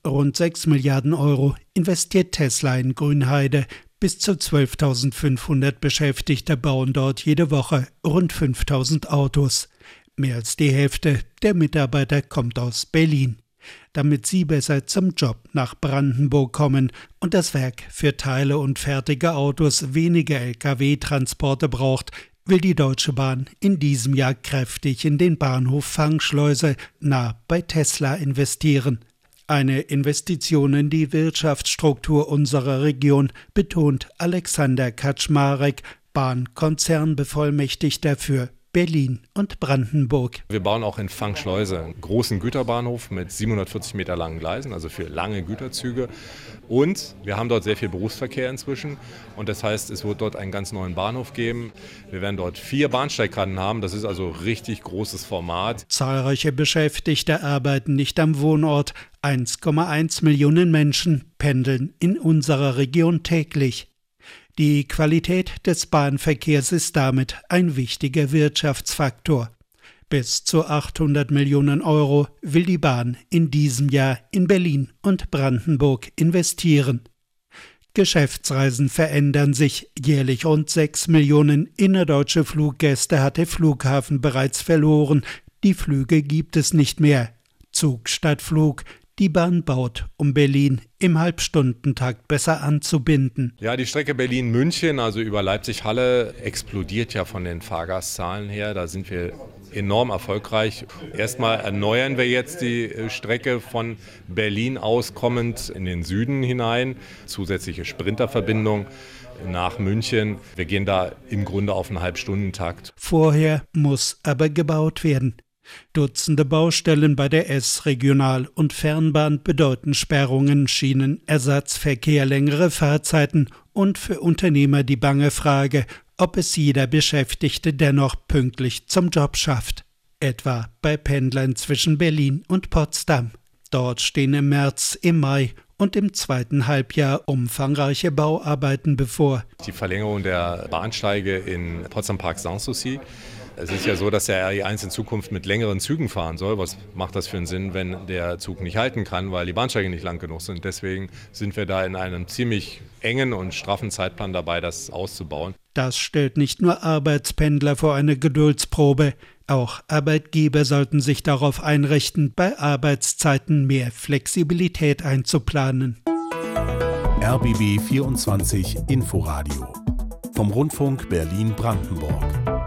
rund 6 Milliarden Euro investiert Tesla in Grünheide. Bis zu 12.500 Beschäftigte bauen dort jede Woche rund 5.000 Autos. Mehr als die Hälfte der Mitarbeiter kommt aus Berlin. Damit sie besser zum Job nach Brandenburg kommen und das Werk für Teile und fertige Autos weniger Lkw-Transporte braucht, will die Deutsche Bahn in diesem Jahr kräftig in den Bahnhof Fangschleuse nah bei Tesla investieren. Eine Investition in die Wirtschaftsstruktur unserer Region, betont Alexander Kaczmarek, Bahnkonzernbevollmächtigter für Berlin und Brandenburg. Wir bauen auch in Fangschleuse einen großen Güterbahnhof mit 740 Meter langen Gleisen, also für lange Güterzüge. Und wir haben dort sehr viel Berufsverkehr inzwischen. Und das heißt, es wird dort einen ganz neuen Bahnhof geben. Wir werden dort 4 Bahnsteigkanten haben. Das ist also richtig großes Format. Zahlreiche Beschäftigte arbeiten nicht am Wohnort. 1,1 Millionen Menschen pendeln in unserer Region täglich. Die Qualität des Bahnverkehrs ist damit ein wichtiger Wirtschaftsfaktor. Bis zu 800 Millionen Euro will die Bahn in diesem Jahr in Berlin und Brandenburg investieren. Geschäftsreisen verändern sich. Jährlich rund 6 Millionen innerdeutsche Fluggäste hat der Flughafen bereits verloren. Die Flüge gibt es nicht mehr. Zug statt Flug. Die Bahn baut, um Berlin im Halbstundentakt besser anzubinden. Ja, die Strecke Berlin-München, also über Leipzig-Halle, explodiert ja von den Fahrgastzahlen her. Da sind wir enorm erfolgreich. Erstmal erneuern wir jetzt die Strecke von Berlin aus kommend in den Süden hinein. Zusätzliche Sprinterverbindung nach München. Wir gehen da im Grunde auf einen Halbstundentakt. Vorher muss aber gebaut werden. Dutzende Baustellen bei der S-Regional- und Fernbahn bedeuten Sperrungen, Schienenersatzverkehr, längere Fahrzeiten und für Unternehmer die bange Frage, ob es jeder Beschäftigte dennoch pünktlich zum Job schafft. Etwa bei Pendlern zwischen Berlin und Potsdam. Dort stehen im März, im Mai und im zweiten Halbjahr umfangreiche Bauarbeiten bevor. Die Verlängerung der Bahnsteige in Potsdam Park Sanssouci. Es ist ja so, dass der RE1 in Zukunft mit längeren Zügen fahren soll. Was macht das für einen Sinn, wenn der Zug nicht halten kann, weil die Bahnsteige nicht lang genug sind? Deswegen sind wir da in einem ziemlich engen und straffen Zeitplan dabei, das auszubauen. Das stellt nicht nur Arbeitspendler vor eine Geduldsprobe. Auch Arbeitgeber sollten sich darauf einrichten, bei Arbeitszeiten mehr Flexibilität einzuplanen. RBB 24 Inforadio vom Rundfunk Berlin-Brandenburg.